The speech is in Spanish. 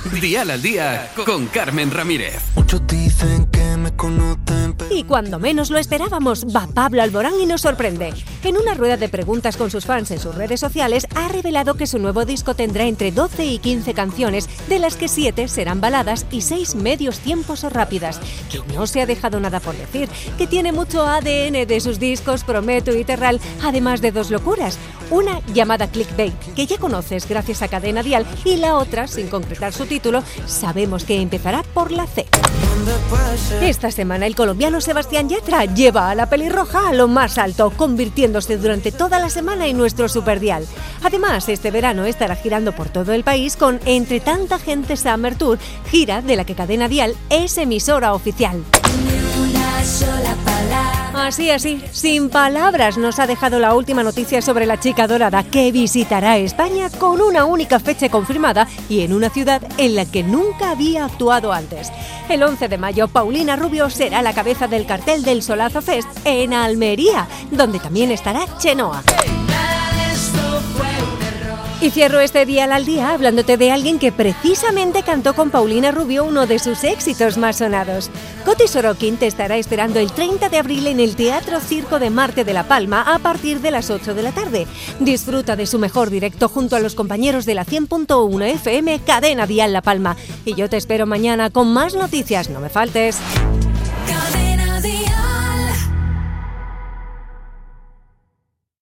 Dial al Día con Carmen Ramírez. Muchos dicen que me conocen, pero... Y cuando menos lo esperábamos, va Pablo Alborán y nos sorprende. En una rueda de preguntas con sus fans en sus redes sociales, ha revelado que su nuevo disco tendrá entre 12 y 15 canciones, de las que 7 serán baladas y 6 medios tiempos o rápidas. Que no se ha dejado nada por decir, que tiene mucho ADN de sus discos Prometo y Terral, además de 2 locuras. Una llamada Clickbait, que ya conoces gracias a Cadena Dial, y la otra, sin concretar su título, sabemos que empezará por la C. Esta semana el colombiano Sebastián Yatra lleva a la pelirroja a lo más alto, convirtiéndose durante toda la semana en nuestro superdial. Además, este verano estará girando por todo el país con Entre tanta gente Summer Tour, gira de la que Cadena Dial es emisora oficial. Así, sin palabras, nos ha dejado la última noticia sobre la chica dorada, que visitará España con una única fecha confirmada y en una ciudad en la que nunca había actuado antes. El 11 de mayo, Paulina Rubio será la cabeza del cartel del Solazo Fest en Almería, donde también estará Chenoa. Y cierro este Dial al Día hablándote de alguien que precisamente cantó con Paulina Rubio uno de sus éxitos más sonados. Coti Sorokin te estará esperando el 30 de abril en el Teatro Circo de Marte de La Palma a partir de las 8 de la tarde. Disfruta de su mejor directo junto a los compañeros de la 100.1 FM Cadena Dial La Palma. Y yo te espero mañana con más noticias, no me faltes.